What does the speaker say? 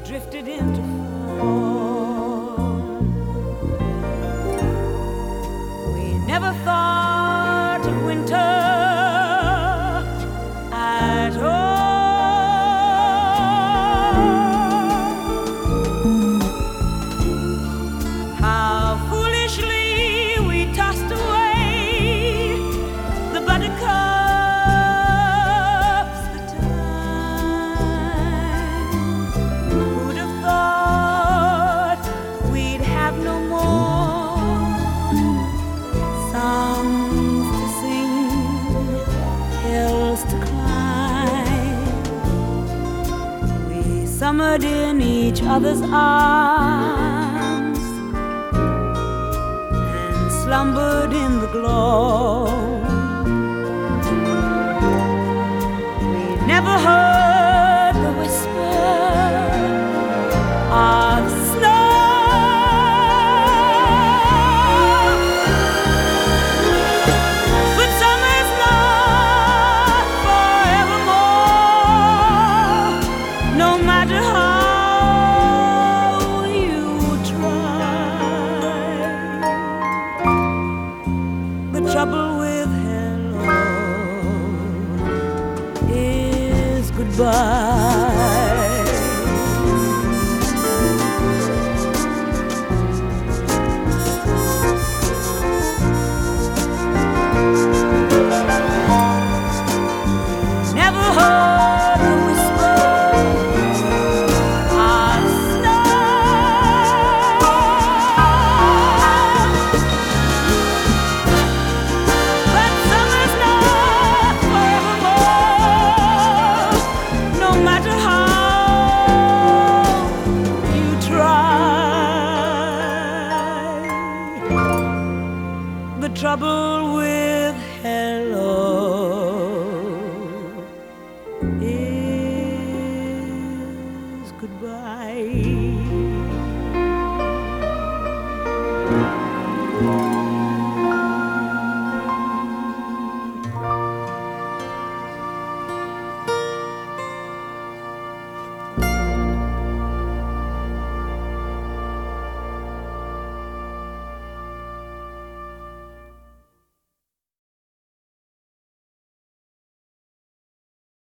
drifted into form. We never thought of winter at all. How foolishly we tossed away the buttercups, the time. Who'd have thought we'd have no more songs to sing, hills to climb? We summered in each other's arms and slumbered in the glow. We never heard